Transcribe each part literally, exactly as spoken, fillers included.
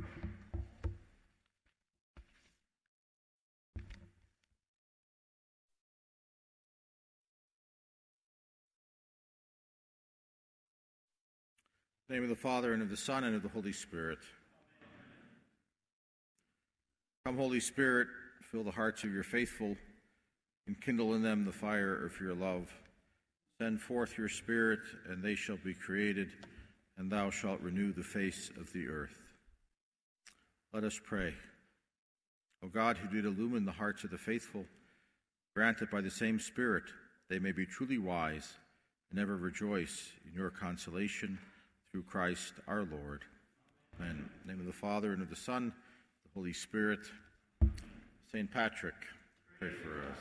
In the name of the Father, and of the Son, and of the Holy Spirit. Come, Holy Spirit, fill the hearts of your faithful, and kindle in them the fire of your love. Send forth your Spirit, and they shall be created, and thou shalt renew the face of the earth. Let us pray. O God, who did illumine the hearts of the faithful, grant that by the same Spirit they may be truly wise, and ever rejoice in your consolation, through Christ our Lord. Amen. In the name of the Father, and of the Son, the Holy Spirit. Saint Patrick, pray for us.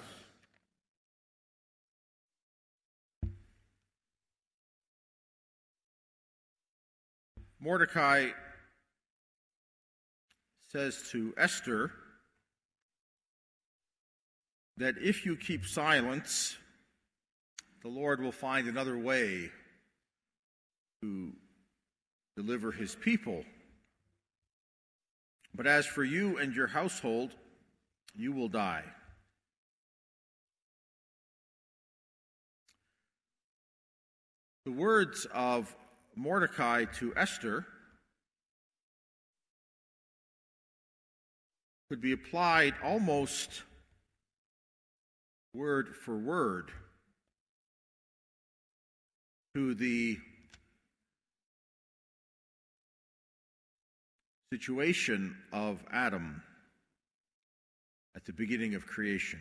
Mordecai says to Esther that if you keep silence, the Lord will find another way to deliver his people. But as for you and your household, you will die. The words of Mordecai to Esther could be applied almost word for word to the situation of Adam at the beginning of creation,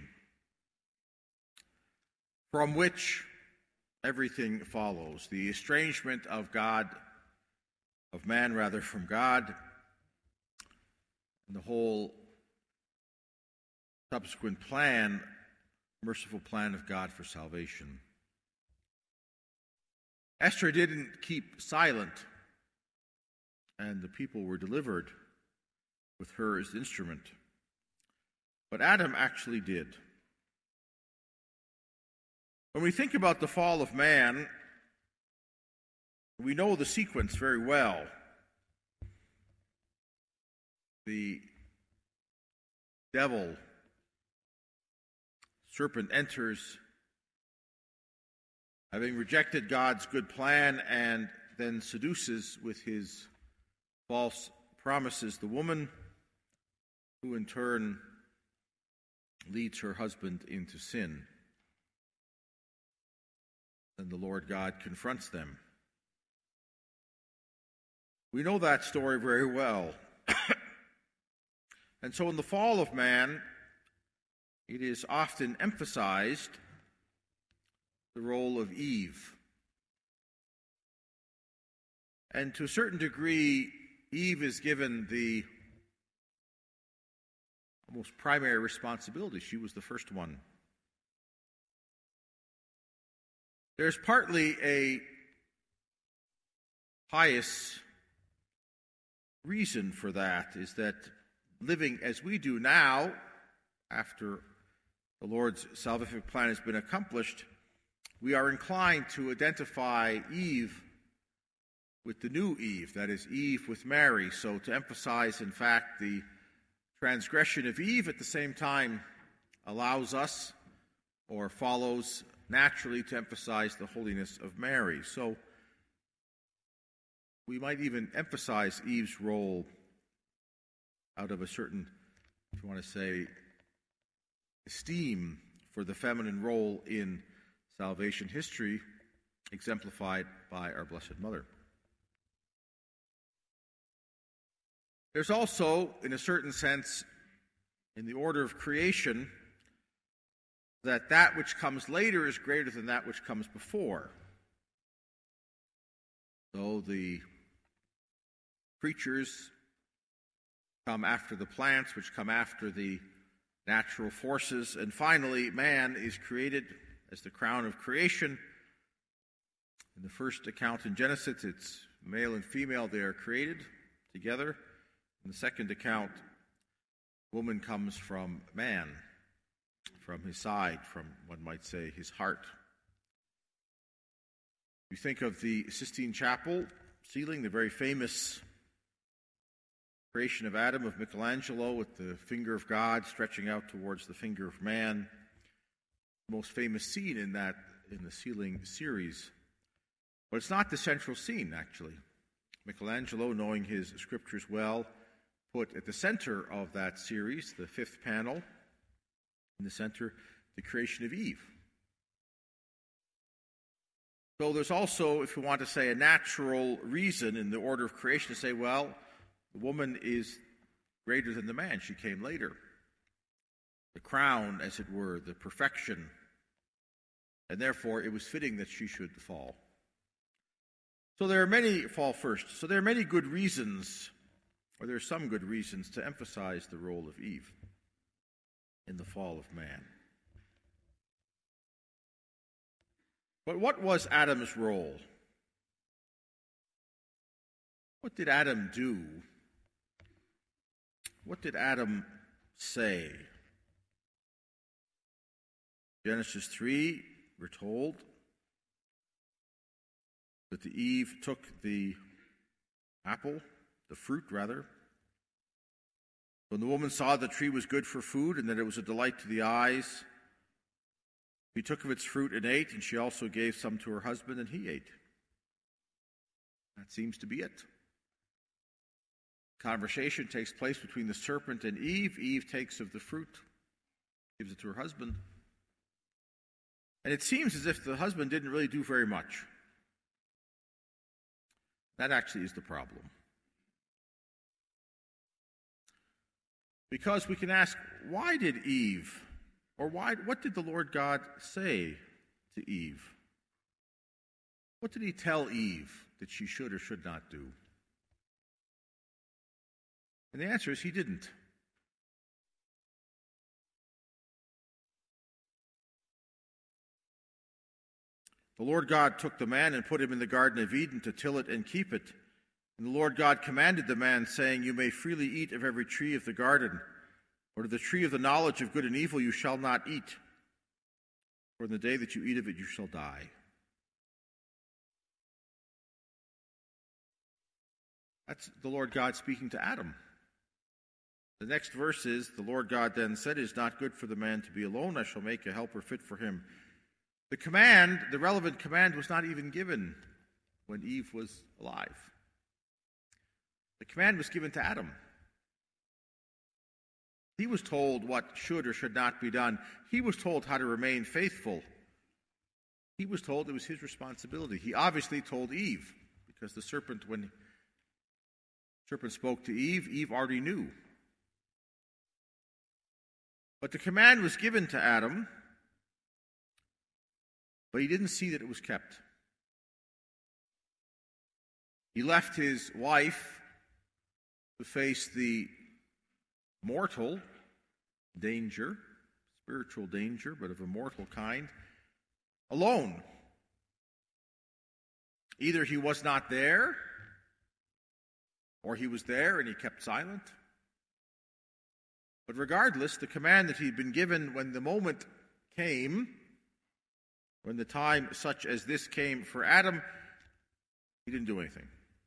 from which everything follows. The estrangement of God, of man rather, from God, and the whole subsequent plan, merciful plan of God for salvation. Esther didn't keep silent, and the people were delivered with her as the instrument. But Adam actually did. When we think about the fall of man, we know the sequence very well. The devil, serpent, enters, having rejected God's good plan, and then seduces with his false promises the woman, who in turn leads her husband into sin. And the Lord God confronts them. We know that story very well. And so in the fall of man, it is often emphasized the role of Eve. And to a certain degree, Eve is given the most primary responsibility. She was the first one. There's partly a pious reason for that, is that living as we do now, after the Lord's salvific plan has been accomplished, we are inclined to identify Eve with the new Eve, that is, Eve with Mary. So to emphasize, in fact, the transgression of Eve at the same time allows us, or follows naturally, to emphasize the holiness of Mary. So we might even emphasize Eve's role out of a certain, if you want to say, esteem for the feminine role in salvation history, exemplified by our Blessed Mother. There's also, in a certain sense, in the order of creation, that that which comes later is greater than that which comes before. So the creatures come after the plants, which come after the natural forces, and finally man is created as the crown of creation. In the first account in Genesis, it's male and female, they are created together. In the second account, woman comes from man, from his side, from, one might say, his heart. You think of the Sistine Chapel ceiling, the very famous creation of Adam of Michelangelo with the finger of God stretching out towards the finger of man. The most famous scene in that, in the ceiling series. But it's not the central scene, actually. Michelangelo, knowing his scriptures well, put at the center of that series, the fifth panel, in the center, the creation of Eve. So there's also, if you want to say, a natural reason in the order of creation to say, well, the woman is greater than the man. She came later. The crown, as it were, the perfection. And therefore, it was fitting that she should fall. So there are many, fall first. So there are many good reasons, or there are some good reasons, to emphasize the role of Eve in the fall of man. But what was Adam's role? What did Adam do? What did Adam say? Genesis three, we're told that the Eve took the apple, the fruit rather. When the woman saw the tree was good for food and that it was a delight to the eyes, she took of its fruit and ate, and she also gave some to her husband, and he ate. That seems to be it. Conversation takes place between the serpent and Eve. Eve takes of the fruit, gives it to her husband. And it seems as if the husband didn't really do very much. That actually is the problem. Because we can ask, why did Eve, or why, what did the Lord God say to Eve? What did he tell Eve that she should or should not do? And the answer is he didn't. The Lord God took the man and put him in the Garden of Eden to till it and keep it. And the Lord God commanded the man, saying, "You may freely eat of every tree of the garden, but of the tree of the knowledge of good and evil you shall not eat. For in the day that you eat of it you shall die." That's the Lord God speaking to Adam. The next verse is, the Lord God then said, "It is not good for the man to be alone. I shall make a helper fit for him." The command, the relevant command, was not even given when Eve was alive. The command was given to Adam. He was told what should or should not be done. He was told how to remain faithful. He was told it was his responsibility. He obviously told Eve, because the serpent, when the serpent spoke to Eve, Eve already knew. But the command was given to Adam, but he didn't see that it was kept. He left his wife to face the mortal danger, spiritual danger, but of a mortal kind, alone. Either he was not there, or he was there and he kept silent. But regardless, the command that he'd been given when the moment came, when the time such as this came for Adam, he didn't do anything.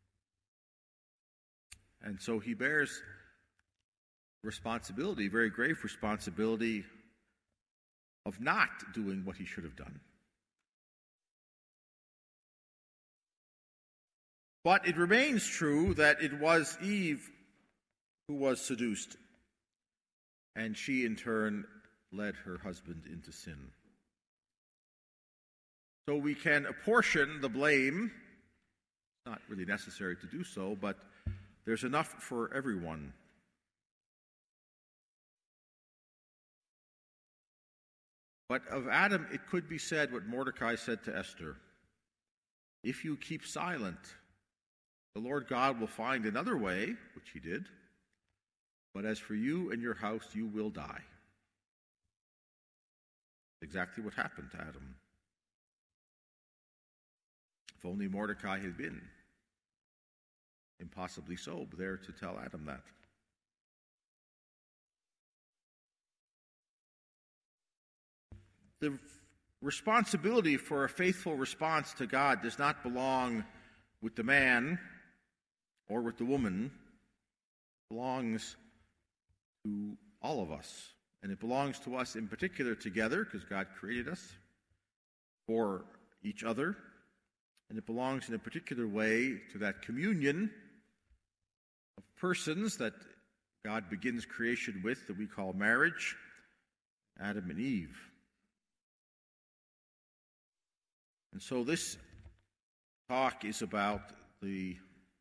And so he bears responsibility, very grave responsibility, of not doing what he should have done. But it remains true that it was Eve who was seduced, and she in turn led her husband into sin. So we can apportion the blame. It's not really necessary to do so, but there's enough for everyone. But of Adam, it could be said what Mordecai said to Esther: if you keep silent, the Lord God will find another way, which he did, but as for you and your house, you will die. Exactly what happened to Adam. If only Mordecai had been, impossibly so, there to tell Adam that. The responsibility for a faithful response to God does not belong with the man or with the woman, belongs to all of us. And it belongs to us in particular together, because God created us for each other. And it belongs in a particular way to that communion of persons that God begins creation with, that we call marriage, Adam and Eve. And so this talk is about the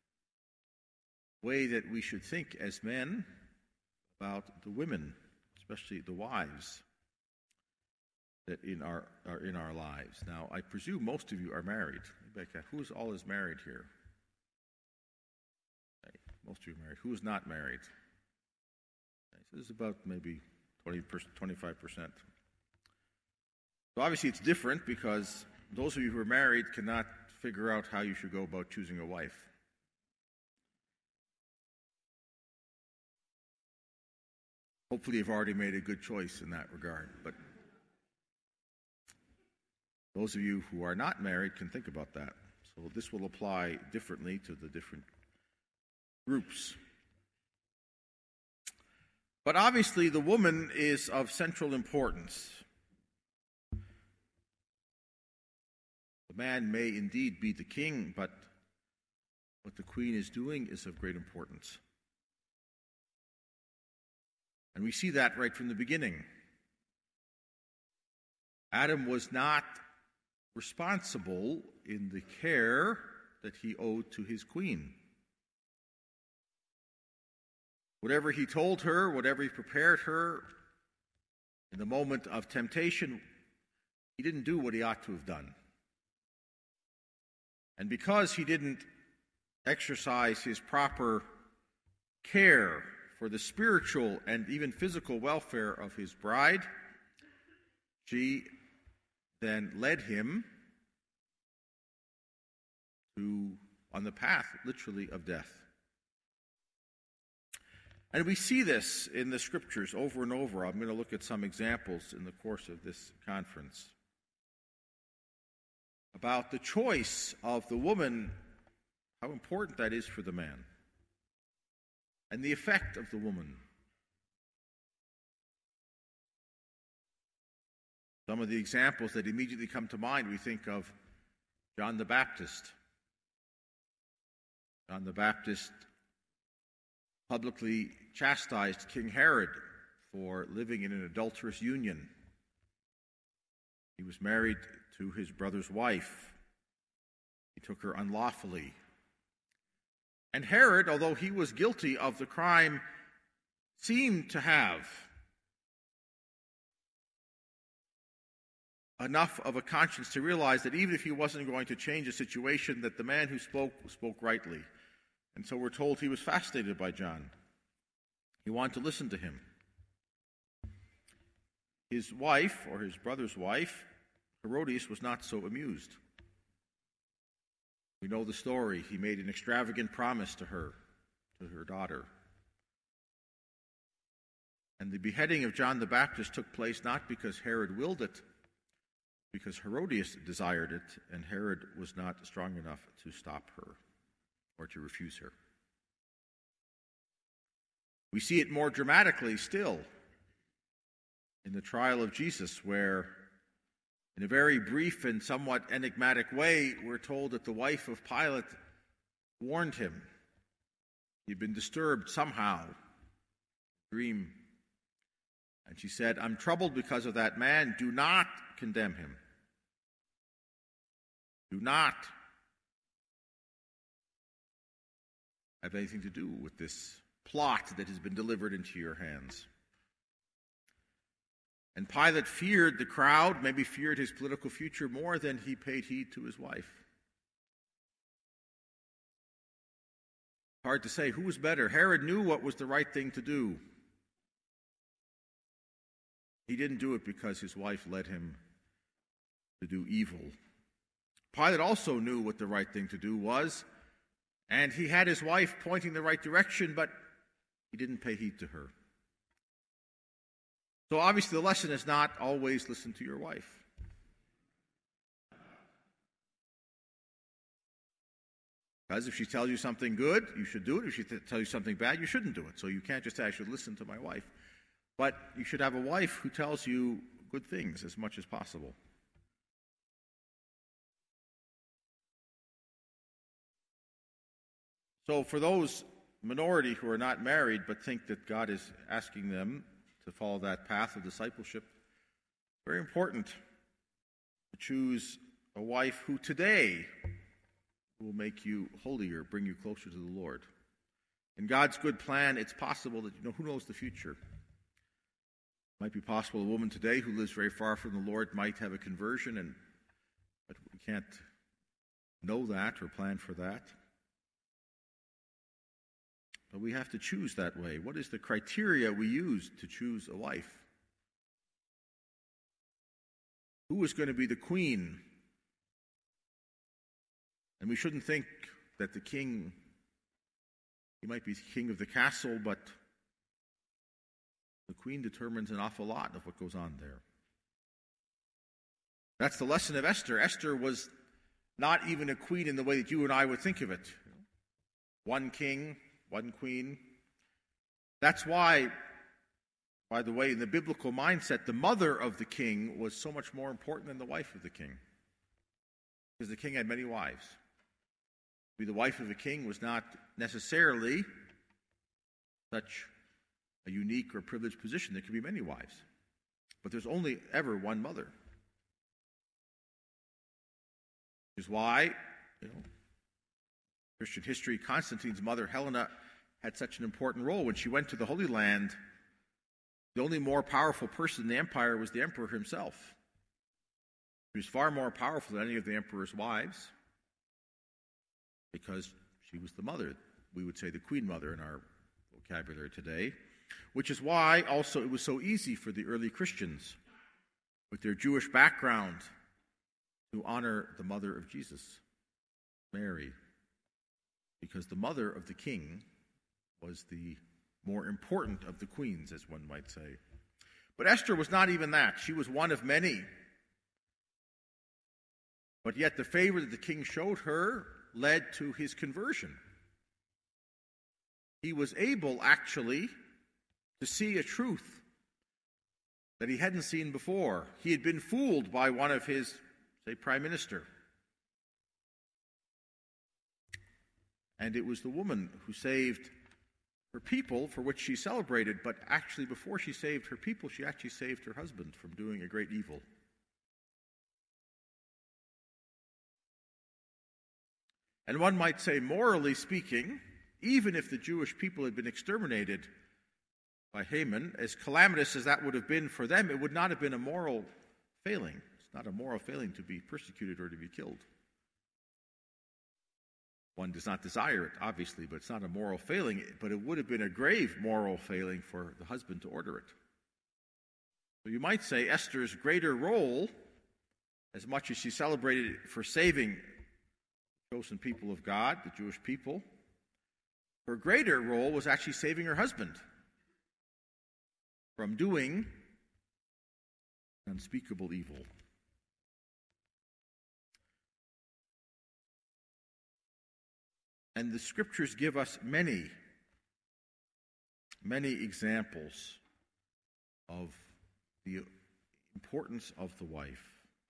way that we should think as men about the women, especially the wives that in our are in our lives. Now, I presume most of you are married. Who's all is married here? Okay. Most of you are married. Who is not married? Okay. So this is about maybe twenty, twenty-five percent. So obviously it's different because those of you who are married cannot figure out how you should go about choosing a wife. Hopefully you've already made a good choice in that regard. But those of you who are not married can think about that. So this will apply differently to the different groups. But obviously the woman is of central importance. The man may indeed be the king, but what the queen is doing is of great importance. And we see that right from the beginning. Adam was not responsible in the care that he owed to his queen. Whatever he told her, whatever he prepared her, in the moment of temptation, he didn't do what he ought to have done. And because he didn't exercise his proper care for the spiritual and even physical welfare of his bride, she then led him to on the path, literally, of death. And we see this in the scriptures over and over. I'm going to look at some examples in the course of this conference about the choice of the woman, how important that is for the man, and the effect of the woman. Some of the examples that immediately come to mind, we think of John the Baptist. John the Baptist publicly chastised King Herod for living in an adulterous union. He was married to his brother's wife. He took her unlawfully. And Herod, although he was guilty of the crime, seemed to have enough of a conscience to realize that even if he wasn't going to change the situation, that the man who spoke spoke rightly. And so we're told he was fascinated by John. He wanted to listen to him. His wife, or his brother's wife, Herodias, was not so amused. We know the story. He made an extravagant promise to her, to her daughter. And the beheading of John the Baptist took place not because Herod willed it, because Herodias desired it, and Herod was not strong enough to stop her or to refuse her. We see it more dramatically still in the trial of Jesus, where in a very brief and somewhat enigmatic way, we're told that the wife of Pilate warned him. He'd been disturbed somehow, dream. And she said, "I'm troubled because of that man. Do not condemn him. Do not have anything to do with this plot that has been delivered into your hands." And Pilate feared the crowd, maybe feared his political future more than he paid heed to his wife. Hard to say who was better. Herod knew what was the right thing to do. He didn't do it because his wife led him to do evil. Pilate also knew what the right thing to do was, and he had his wife pointing the right direction, but he didn't pay heed to her. So obviously the lesson is not always listen to your wife. Because if she tells you something good, you should do it. If she t- tells you something bad, you shouldn't do it. So you can't just say, I should listen to my wife. But you should have a wife who tells you good things as much as possible. So for those minority who are not married but think that God is asking them to follow that path of discipleship, very important to choose a wife who today will make you holier, bring you closer to the Lord. In God's good plan, it's possible that, you know, who knows the future? It might be possible a woman today who lives very far from the Lord might have a conversion, and but we can't know that or plan for that. But we have to choose that way. What is the criteria we use to choose a wife? Who is going to be the queen? And we shouldn't think that the king, he might be king of the castle, but the queen determines an awful lot of what goes on there. That's the lesson of Esther. Esther was not even a queen in the way that you and I would think of it. One king, one queen. That's why, by the way, in the biblical mindset, the mother of the king was so much more important than the wife of the king. Because the king had many wives. To be the wife of a king was not necessarily such a unique or privileged position. There could be many wives. But there's only ever one mother. Which is why, you know, Christian history, Constantine's mother, Helena, had such an important role. When she went to the Holy Land, the only more powerful person in the empire was the emperor himself. She was far more powerful than any of the emperor's wives because she was the mother. We would say the queen mother in our vocabulary today, which is why also it was so easy for the early Christians with their Jewish background to honor the mother of Jesus, Mary, because the mother of the king was the more important of the queens, as one might say. But Esther was not even that. She was one of many. But yet the favor that the king showed her led to his conversion. He was able, actually, to see a truth that he hadn't seen before. He had been fooled by one of his, say, prime minister. And it was the woman who saved her people, for which she celebrated, but actually before she saved her people, she actually saved her husband from doing a great evil. And one might say, morally speaking, even if the Jewish people had been exterminated by Haman, as calamitous as that would have been for them, it would not have been a moral failing. It's not a moral failing to be persecuted or to be killed. One does not desire it, obviously, but it's not a moral failing. But it would have been a grave moral failing for the husband to order it. So you might say Esther's greater role, as much as she celebrated for saving the chosen people of God, the Jewish people, her greater role was actually saving her husband from doing unspeakable evil. And the scriptures give us many, many examples of the importance of the wife.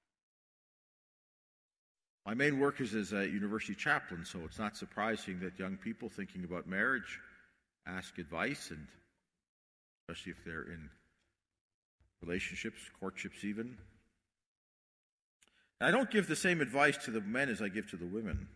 My main work is as a university chaplain, so it's not surprising that young people thinking about marriage ask advice, and especially if they're in relationships, courtships even. And I don't give the same advice to the men as I give to the women.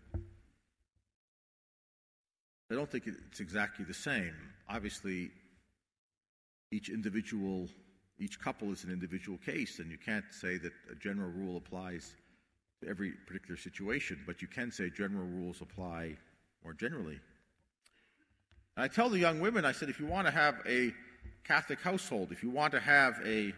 I don't think it's exactly the same. Obviously, each individual, each couple is an individual case, and you can't say that a general rule applies to every particular situation, but you can say general rules apply more generally. And I tell the young women, I said, if you want to have a Catholic household, if you want to have a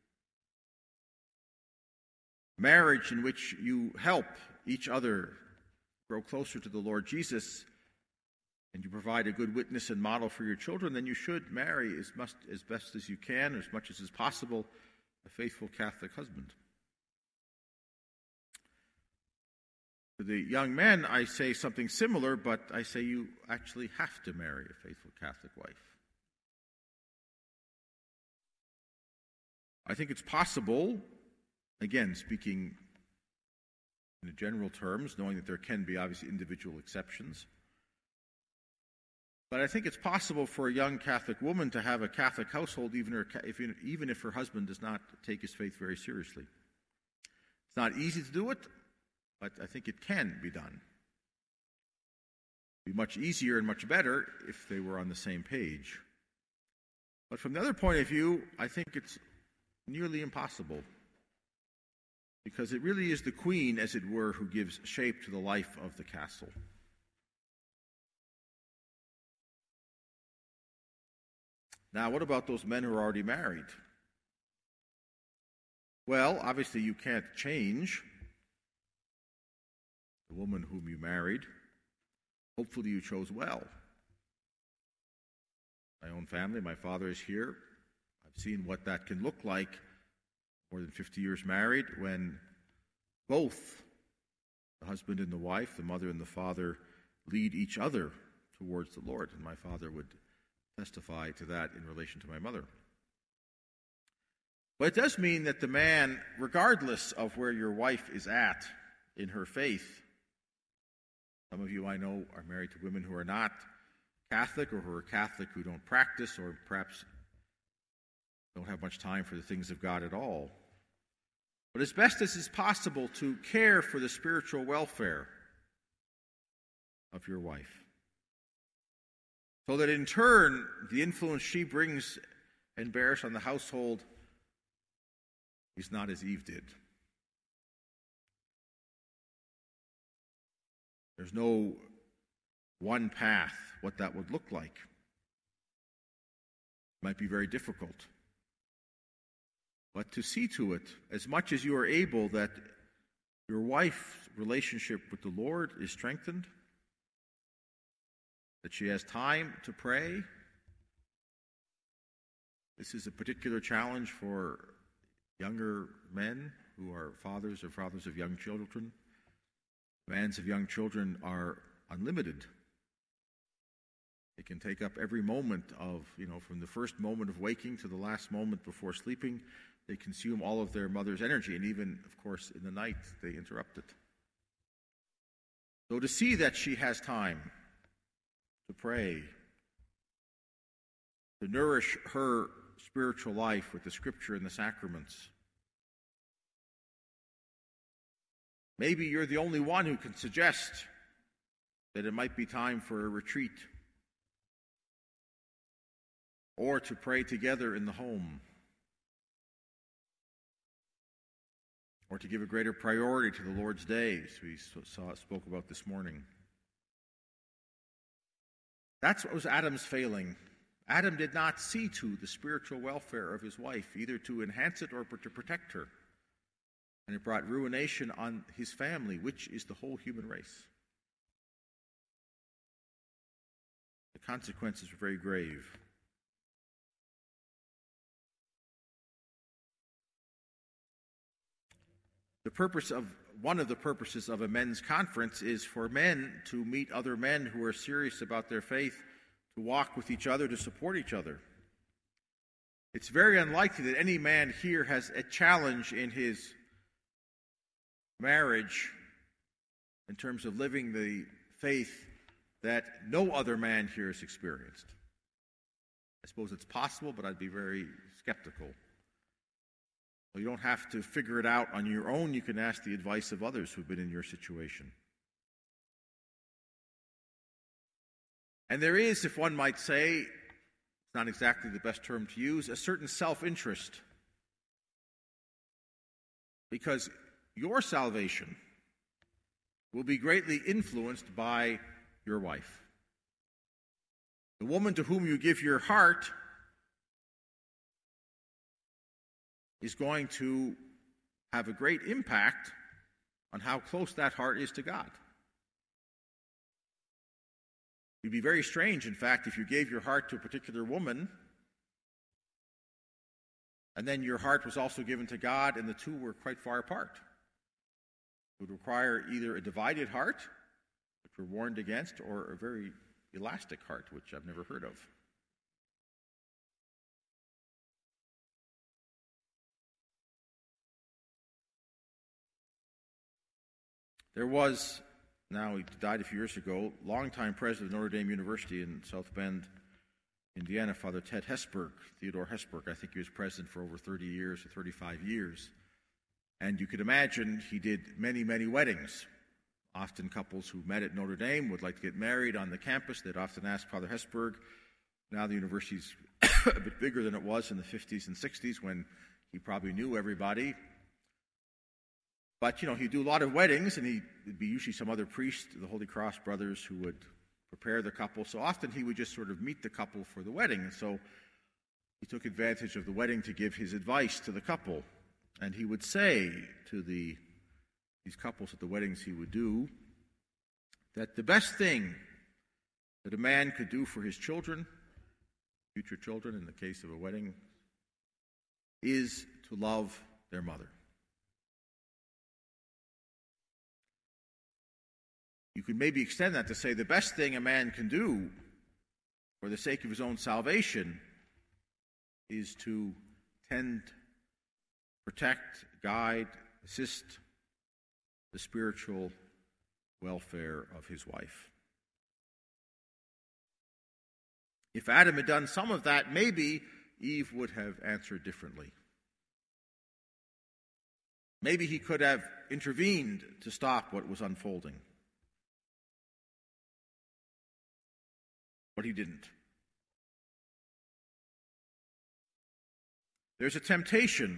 marriage in which you help each other grow closer to the Lord Jesus, and you provide a good witness and model for your children, then you should marry as, much, as best as you can, as much as is possible, a faithful Catholic husband. To the young men, I say something similar, but I say you actually have to marry a faithful Catholic wife. I think it's possible, again, speaking in general terms, knowing that there can be obviously individual exceptions, but I think it's possible for a young Catholic woman to have a Catholic household even if, even if her husband does not take his faith very seriously. It's not easy to do it, but I think it can be done. It would be much easier and much better if they were on the same page. But from the other point of view, I think it's nearly impossible, because it really is the queen, as it were, who gives shape to the life of the castle. Now, what about those men who are already married? Well, obviously you can't change the woman whom you married. Hopefully you chose well. My own family, my father is here. I've seen what that can look like, more than fifty years married, when both the husband and the wife, the mother and the father, lead each other towards the Lord. And my father would testify to that in relation to my mother. But it does mean that the man, regardless of where your wife is at in her faith, some of you I know are married to women who are not Catholic, or who are Catholic who don't practice, or perhaps don't have much time for the things of God at all. But as best as is possible, to care for the spiritual welfare of your wife, so that in turn, the influence she brings and bears on the household is not as Eve did. There's no one path what that would look like. It might be very difficult. But to see to it, as much as you are able, that your wife's relationship with the Lord is strengthened, that she has time to pray. This is a particular challenge for younger men who are fathers or fathers of young children. Demands of young children are unlimited. They can take up every moment of, you know, from the first moment of waking to the last moment before sleeping. They consume all of their mother's energy, and even, of course, in the night, they interrupt it. So to see that she has time to pray, to nourish her spiritual life with the Scripture and the sacraments. Maybe you're the only one who can suggest that it might be time for a retreat, or to pray together in the home, or to give a greater priority to the Lord's Day, as we saw, spoke about this morning. That's what was Adam's failing. Adam did not see to the spiritual welfare of his wife, either to enhance it or to protect her. And it brought ruination on his family, which is the whole human race. The consequences were very grave. The purpose of one of the purposes of a men's conference is for men to meet other men who are serious about their faith, to walk with each other, to support each other. It's very unlikely that any man here has a challenge in his marriage in terms of living the faith that no other man here has experienced. I suppose it's possible, but I'd be very skeptical. Well, you don't have to figure it out on your own. You can ask the advice of others who've been in your situation. And there is, if one might say, it's not exactly the best term to use, a certain self-interest. Because your salvation will be greatly influenced by your wife. The woman to whom you give your heart is going to have a great impact on how close that heart is to God. It'd be very strange, in fact, if you gave your heart to a particular woman and then your heart was also given to God and the two were quite far apart. It would require either a divided heart, which we're warned against, or a very elastic heart, which I've never heard of. There was, now he died a few years ago, longtime president of Notre Dame University in South Bend, Indiana, Father Ted Hesburgh, Theodore Hesburgh. I think he was president for over thirty years or thirty-five years. And you could imagine he did many, many weddings. Often couples who met at Notre Dame would like to get married on the campus. They'd often ask Father Hesburgh. Now the university's a bit bigger than it was in the fifties and sixties when he probably knew everybody. But, you know, he'd do a lot of weddings, and he'd be usually some other priest, the Holy Cross brothers, who would prepare the couple. So often he would just sort of meet the couple for the wedding. And so he took advantage of the wedding to give his advice to the couple. And he would say to the these couples at the weddings he would do that the best thing that a man could do for his children, future children in the case of a wedding, is to love their mother. You could maybe extend that to say the best thing a man can do for the sake of his own salvation is to tend, protect, guide, assist the spiritual welfare of his wife. If Adam had done some of that, maybe Eve would have answered differently. Maybe he could have intervened to stop what was unfolding. But he didn't. There's a temptation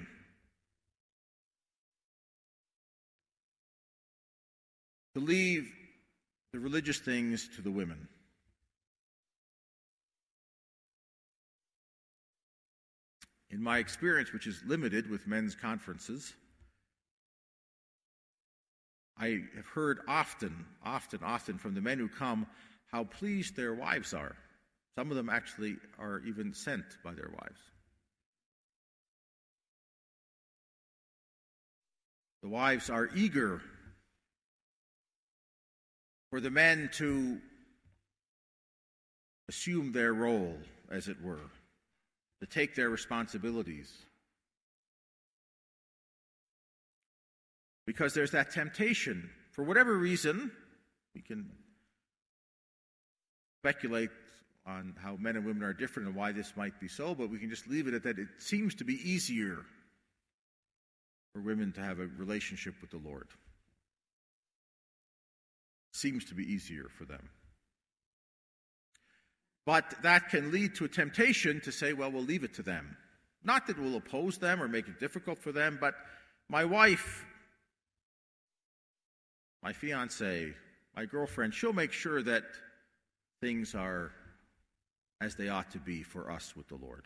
to leave the religious things to the women. In my experience, which is limited with men's conferences, I have heard often, often, often from the men who come how pleased their wives are. Some of them actually are even sent by their wives. The wives are eager for the men to assume their role, as it were, to take their responsibilities. Because there's that temptation. For whatever reason, we can speculate on how men and women are different and why this might be so, but we can just leave it at that. It seems to be easier for women to have a relationship with the Lord. Seems to be easier for them. But that can lead to a temptation to say, well, we'll leave it to them. Not that we'll oppose them or make it difficult for them, but my wife, my fiancée, my girlfriend, she'll make sure that things are as they ought to be for us with the Lord.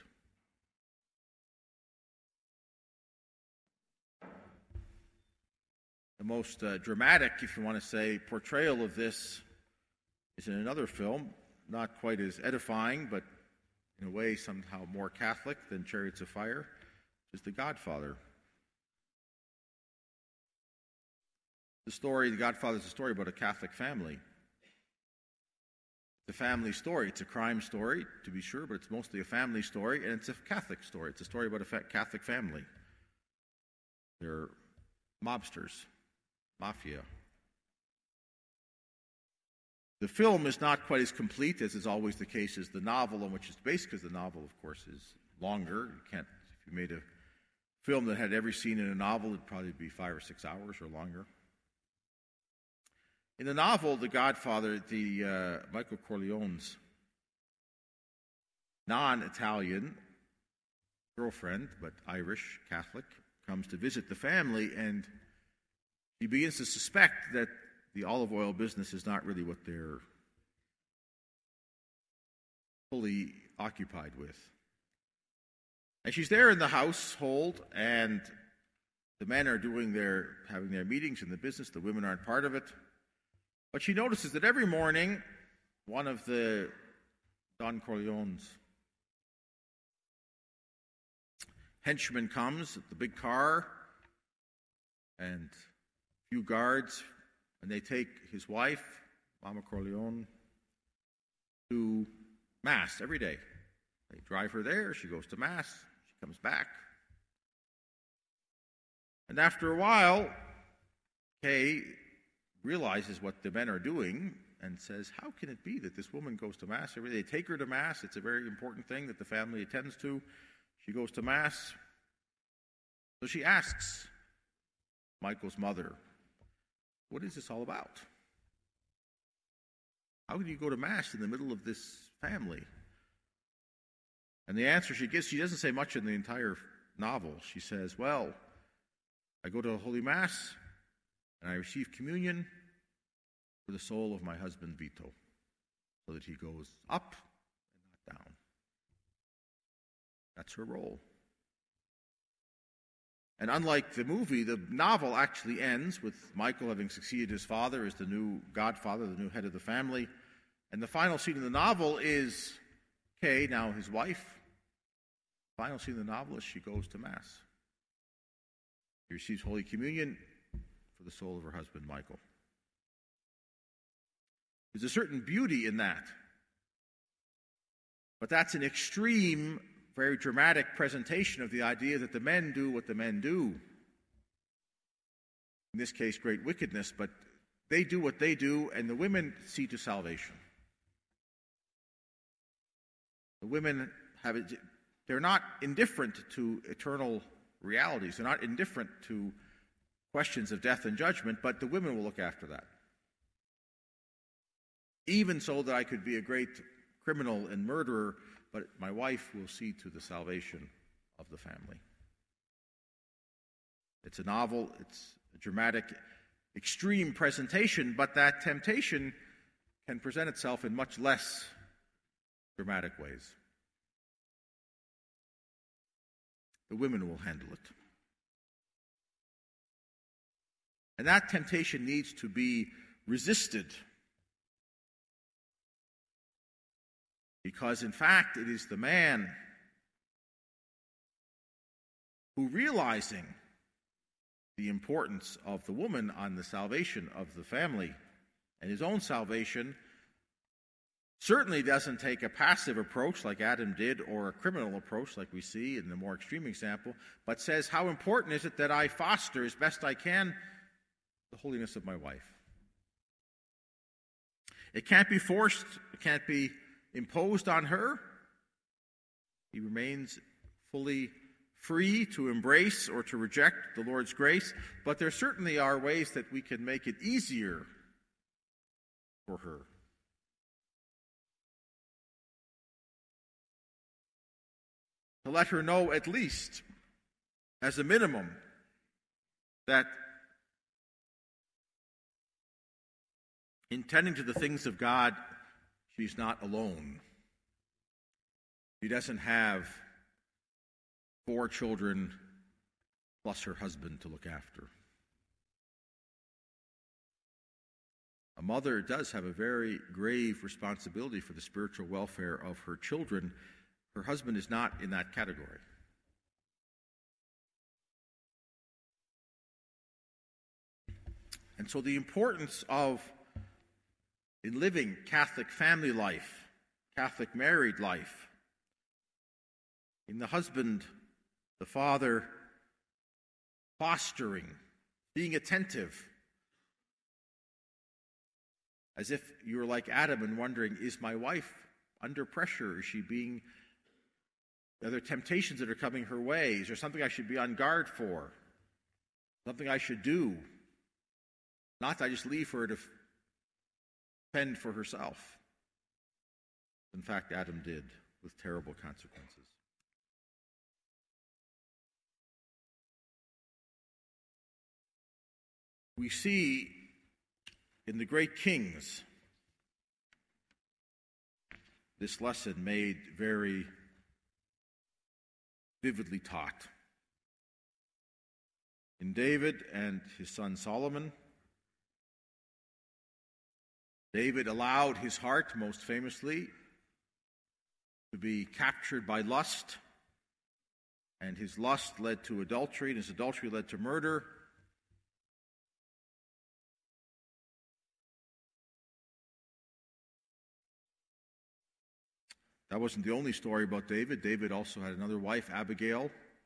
The most uh, dramatic, if you want to say, portrayal of this is in another film, not quite as edifying, but in a way somehow more Catholic than Chariots of Fire, which is The Godfather. The story, The Godfather is a story about a Catholic family. It's a family story. It's a crime story, to be sure, but it's mostly a family story, and it's a Catholic story. It's a story about a fa- Catholic family. They're mobsters, mafia. The film is not quite as complete, as is always the case, as the novel on which it's based, because the novel, of course, is longer. You can't, if you made a film that had every scene in a novel, it'd probably be five or six hours or longer. In the novel, The Godfather, the uh, Michael Corleone's non-Italian girlfriend, but Irish Catholic, comes to visit the family, and he begins to suspect that the olive oil business is not really what they're fully occupied with. And she's there in the household, and the men are doing their, having their meetings in the business. The women aren't part of it. But she notices that every morning, one of the Don Corleone's henchmen comes at the big car, and few guards, and they take his wife, Mama Corleone, to Mass every day. They drive her there, she goes to Mass, she comes back. And after a while, Kay realizes what the men are doing and says, how can it be that this woman goes to Mass every day? They take her to Mass. It's a very important thing that the family attends to. She goes to Mass. So she asks Michael's mother, what is this all about? How can you go to Mass in the middle of this family? And the answer she gives, she doesn't say much in the entire novel. She says, well, I go to a Holy Mass and I receive communion for the soul of my husband Vito, so that he goes up and not down. That's her role. And unlike the movie, the novel actually ends with Michael having succeeded his father as the new godfather, the new head of the family. And the final scene in the novel is Kay, now his wife. The final scene in the novel is she goes to Mass. She receives Holy Communion for the soul of her husband, Michael. There's a certain beauty in that. But that's an extreme, very dramatic presentation of the idea that the men do what the men do. In this case, great wickedness, but they do what they do, and the women see to salvation. The women have it, they're not indifferent to eternal realities. They're not indifferent to questions of death and judgment, but the women will look after that. Even so that I could be a great criminal and murderer, but my wife will see to the salvation of the family. It's a novel, it's a dramatic, extreme presentation, but that temptation can present itself in much less dramatic ways. The women will handle it. And that temptation needs to be resisted. Because, in fact, it is the man who, realizing the importance of the woman on the salvation of the family and his own salvation, certainly doesn't take a passive approach like Adam did or a criminal approach like we see in the more extreme example, but says, how important is it that I foster as best I can the holiness of my wife? It can't be forced, it can't be imposed on her. He remains fully free to embrace or to reject the Lord's grace, but there certainly are ways that we can make it easier for her. To let her know, at least, as a minimum, that in tending to the things of God, she's not alone. She doesn't have four children plus her husband to look after. A mother does have a very grave responsibility for the spiritual welfare of her children. Her husband is not in that category. And so the importance of, in living Catholic family life, Catholic married life, in the husband, the father, fostering, being attentive, as if you were like Adam and wondering, is my wife under pressure? Is she being, are there temptations that are coming her way? Is there something I should be on guard for? Something I should do? Not that I just leave her to fend for herself. In fact, Adam did, with terrible consequences. We see in the great kings this lesson made very vividly taught. In David and his son Solomon, David allowed his heart, most famously, to be captured by lust, and his lust led to adultery, and his adultery led to murder. That wasn't the only story about David. David also had another wife, Abigail.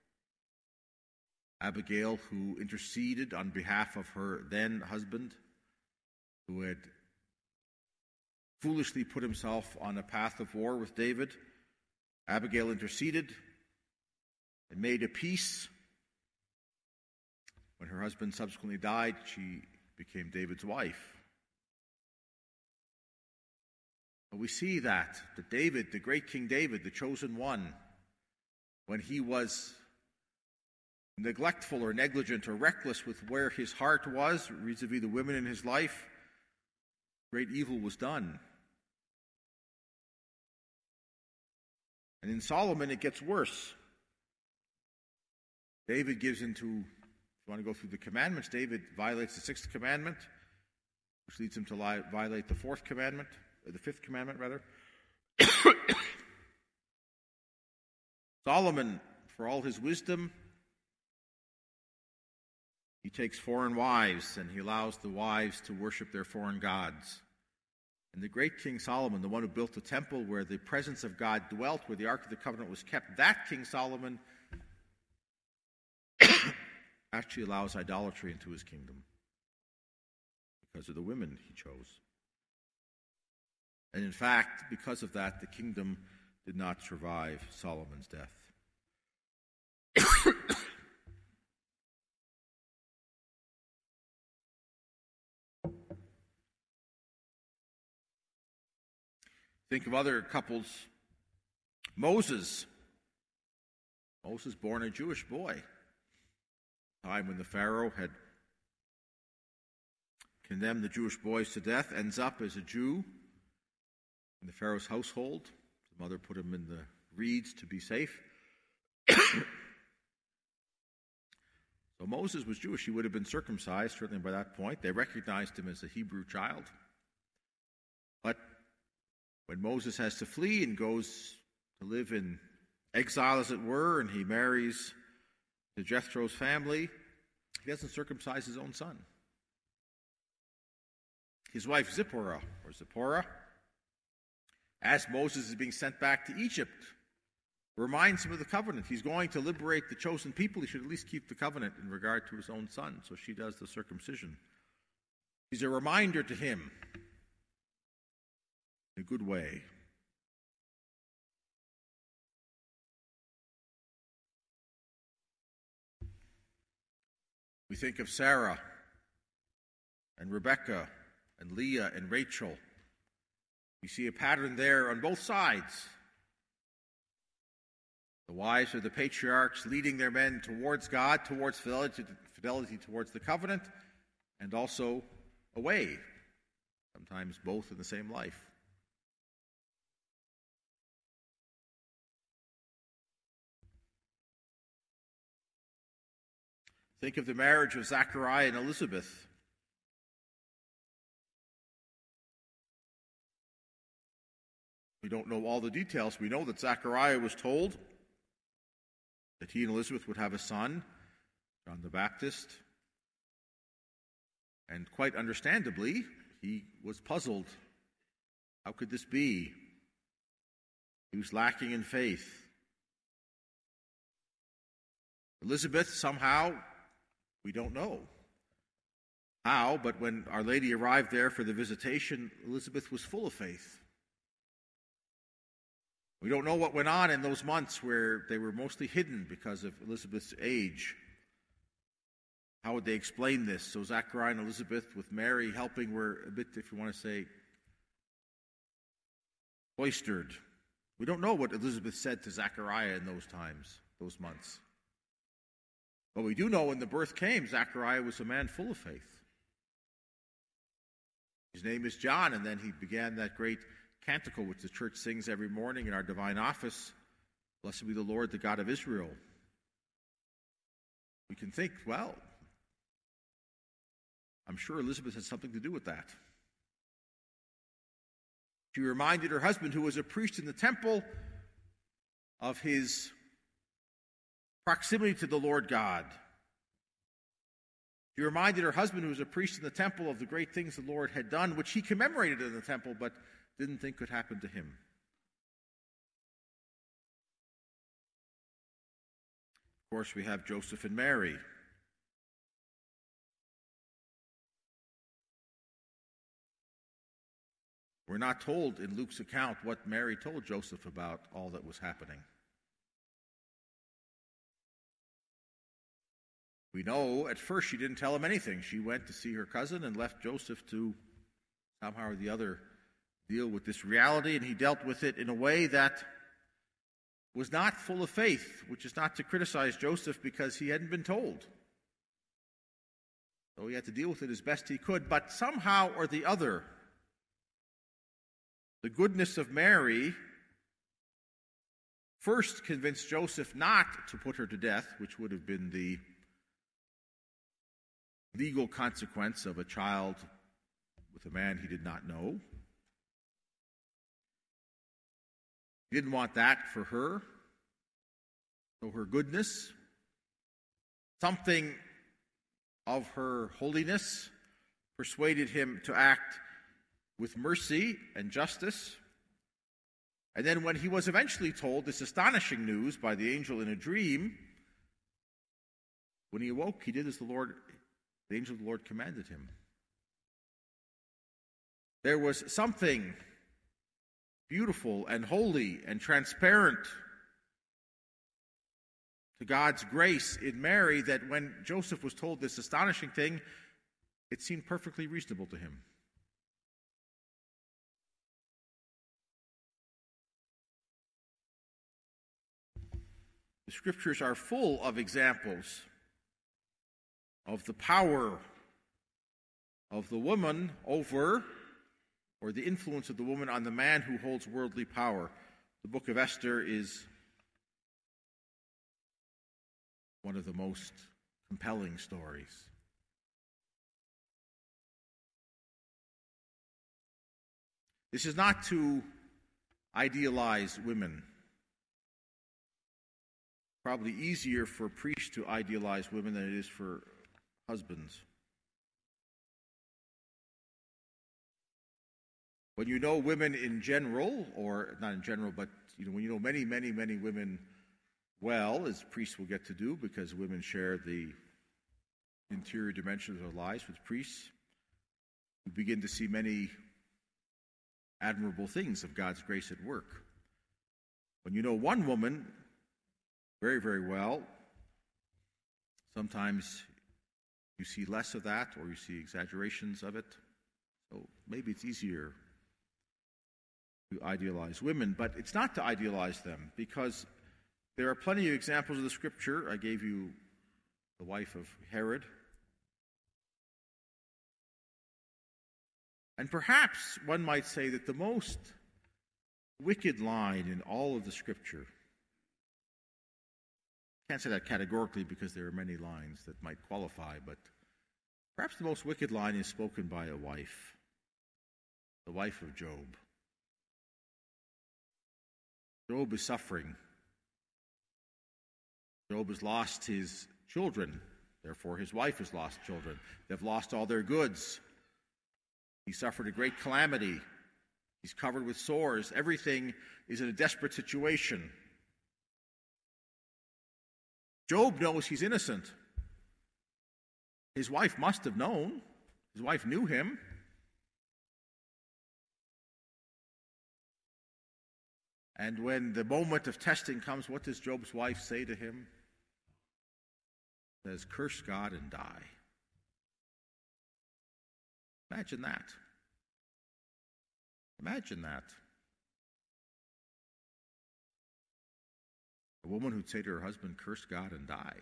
Abigail, who interceded on behalf of her then husband, who had foolishly put himself on a path of war with David. Abigail interceded and made a peace. When her husband subsequently died, she became David's wife. But we see that, that David, the great King David, the chosen one, when he was neglectful or negligent or reckless with where his heart was vis-a-vis the women in his life, great evil was done. And in Solomon, it gets worse. David gives into, if you want to go through the commandments, David violates the sixth commandment, which leads him to lie, violate the fourth commandment, or the fifth commandment, rather. Solomon, for all his wisdom, he takes foreign wives, and he allows the wives to worship their foreign gods. And the great King Solomon, the one who built the temple where the presence of God dwelt, where the Ark of the Covenant was kept, that King Solomon actually allows idolatry into his kingdom because of the women he chose. And in fact, because of that, the kingdom did not survive Solomon's death. Think of other couples. Moses. Moses, born a Jewish boy. Time when the Pharaoh had condemned the Jewish boys to death, ends up as a Jew in the Pharaoh's household. His mother put him in the reeds to be safe. So Moses was Jewish. He would have been circumcised, certainly by that point. They recognized him as a Hebrew child. But when Moses has to flee and goes to live in exile, as it were, and he marries to Jethro's family, he doesn't circumcise his own son. His wife Zipporah, or Zipporah, as Moses is being sent back to Egypt, reminds him of the covenant. He's going to liberate the chosen people. He should at least keep the covenant in regard to his own son. So she does the circumcision. She's a reminder to him in a good way. We think of Sarah and Rebekah and Leah and Rachel. We see a pattern there on both sides. The wives are the patriarchs leading their men towards God, towards fidelity, fidelity towards the covenant, and also away, sometimes both in the same life. Think of the marriage of Zachariah and Elizabeth. We don't know all the details. We know that Zachariah was told that he and Elizabeth would have a son, John the Baptist. And quite understandably, he was puzzled. How could this be? He was lacking in faith. Elizabeth, somehow, we don't know how, but when Our Lady arrived there for the visitation, Elizabeth was full of faith. We don't know what went on in those months where they were mostly hidden because of Elizabeth's age. How would they explain this? So Zachariah and Elizabeth, with Mary helping, were a bit, if you want to say, cloistered. We don't know what Elizabeth said to Zachariah in those times, those months. But we do know when the birth came, Zachariah was a man full of faith. His name is John, and then he began that great canticle which the church sings every morning in our divine office, "Blessed be the Lord, the God of Israel." We can think, well, I'm sure Elizabeth had something to do with that. She reminded her husband, who was a priest in the temple, of his proximity to the Lord God. She reminded her husband, who was a priest in the temple, of the great things the Lord had done, which he commemorated in the temple, but didn't think could happen to him. Of course, we have Joseph and Mary. We're not told in Luke's account what Mary told Joseph about all that was happening. We know at first she didn't tell him anything. She went to see her cousin and left Joseph to somehow or the other deal with this reality, and he dealt with it in a way that was not full of faith, which is not to criticize Joseph because he hadn't been told. So he had to deal with it as best he could, but somehow or the other, the goodness of Mary first convinced Joseph not to put her to death, which would have been the legal consequence of a child with a man he did not know. He didn't want that for her. So her goodness, something of her holiness, persuaded him to act with mercy and justice. And then when he was eventually told this astonishing news by the angel in a dream, when he awoke, he did as the Lord, the angel of the Lord commanded him. There was something beautiful and holy and transparent to God's grace in Mary that when Joseph was told this astonishing thing, it seemed perfectly reasonable to him. The Scriptures are full of examples of the power of the woman over, or the influence of the woman on the man who holds worldly power. The book of Esther is one of the most compelling stories. This is not to idealize women. Probably easier for priests to idealize women than it is for husbands. When you know women in general, or not in general, but you know, when you know many, many, many women well, as priests will get to do, because women share the interior dimensions of their lives with priests, you begin to see many admirable things of God's grace at work. When you know one woman very, very well, sometimes you see less of that, or you see exaggerations of it. So maybe it's easier to idealize women, but it's not to idealize them, because there are plenty of examples of the Scripture. I gave you the wife of Herod. And perhaps one might say that the most wicked line in all of the Scripture, I can't say that categorically because there are many lines that might qualify, but perhaps the most wicked line is spoken by a wife, the wife of Job. Job is suffering. Job has lost his children. Therefore, his wife has lost children. They've lost all their goods. He suffered a great calamity. He's covered with sores. Everything is in a desperate situation. Job knows he's innocent. His wife must have known. His wife knew him. And when the moment of testing comes, what does Job's wife say to him? She says, "Curse God and die." Imagine that. Imagine that. A woman who'd say to her husband, "Curse God and die."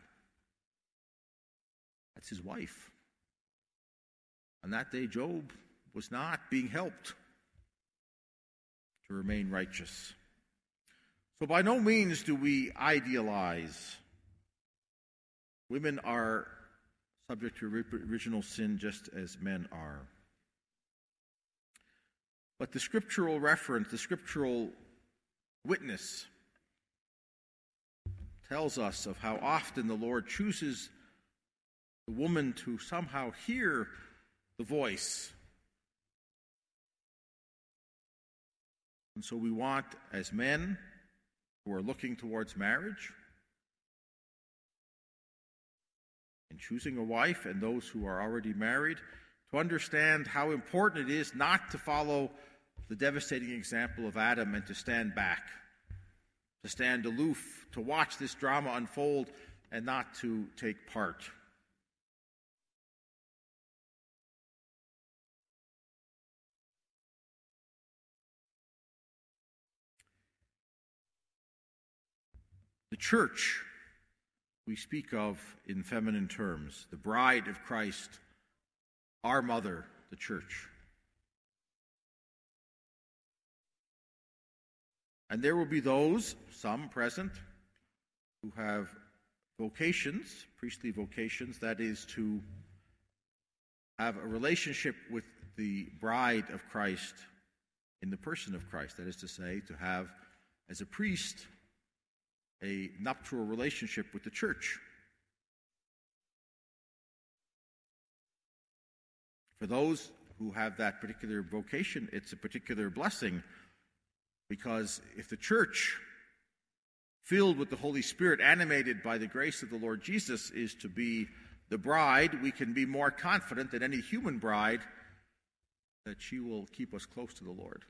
That's his wife. On that day, Job was not being helped to remain righteous. So by no means do we idealize. Women are subject to original sin just as men are. But the scriptural reference, the scriptural witness, tells us of how often the Lord chooses the woman to somehow hear the voice. And so we want, as men who are looking towards marriage, in choosing a wife and those who are already married to understand how important it is not to follow the devastating example of Adam and to stand back, to stand aloof, to watch this drama unfold and not to take part. The church we speak of in feminine terms, the bride of Christ, our mother, the church. And there will be those, some present, who have vocations, priestly vocations, that is to have a relationship with the bride of Christ in the person of Christ. That is to say, to have, as a priest, a nuptial relationship with the church. For those who have that particular vocation, it's a particular blessing, because if the church, filled with the Holy Spirit, animated by the grace of the Lord Jesus, is to be the bride, we can be more confident than any human bride that she will keep us close to the Lord.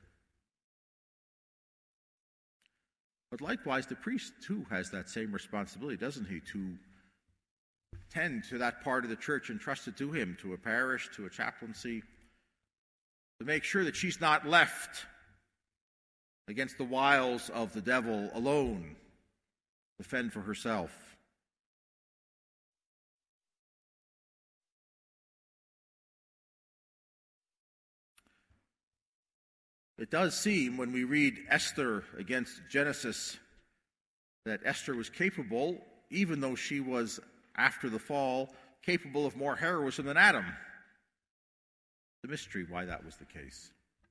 But likewise, the priest, too, has that same responsibility, doesn't he, to tend to that part of the church entrusted to him, to a parish, to a chaplaincy, to make sure that she's not left against the wiles of the devil alone, to fend for herself. It does seem, when we read Esther against Genesis, that Esther was capable, even though she was, after the fall, capable of more heroism than Adam. The mystery why that was the case.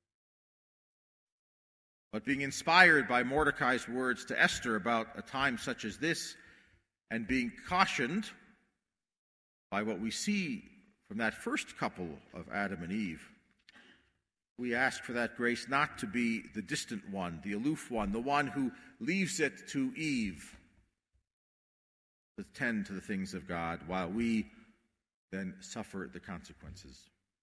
But being inspired by Mordecai's words to Esther about a time such as this, and being cautioned by what we see from that first couple of Adam and Eve, we ask for that grace not to be the distant one, the aloof one, the one who leaves it to Eve to tend to the things of God, while we then suffer the consequences.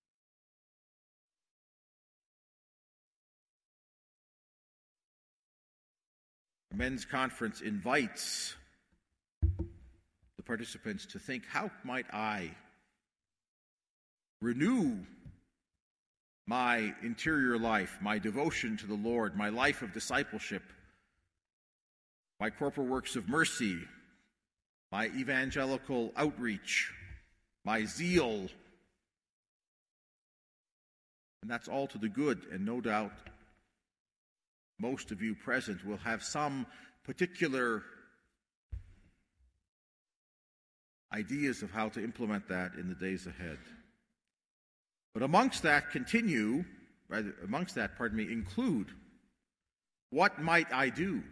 The men's conference invites the participants to think, how might I renew my interior life, my devotion to the Lord, my life of discipleship, my corporal works of mercy, my evangelical outreach, my zeal. And that's all to the good, and no doubt most of you present will have some particular ideas of how to implement that in the days ahead. But amongst that continue, rather, amongst that, pardon me, include, what might I do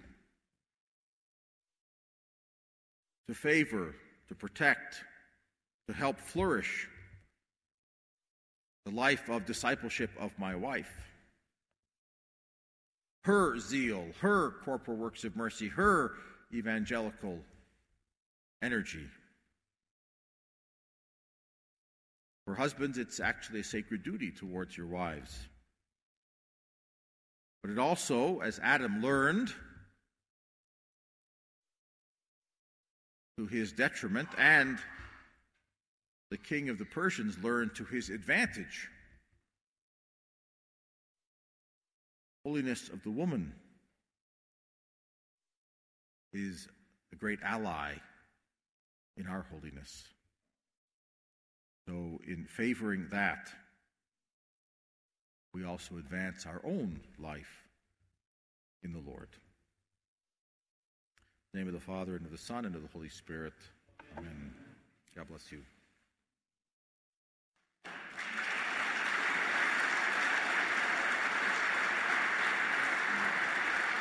to favor, to protect, to help flourish the life of discipleship of my wife? Her zeal, her corporal works of mercy, her evangelical energy. For husbands, it's actually a sacred duty towards your wives. But it also, as Adam learned to his detriment, and the king of the Persians learned to his advantage, holiness of the woman is a great ally in our holiness. So in favoring that, we also advance our own life in the Lord. In the name of the Father, and of the Son, and of the Holy Spirit. Amen. God bless you.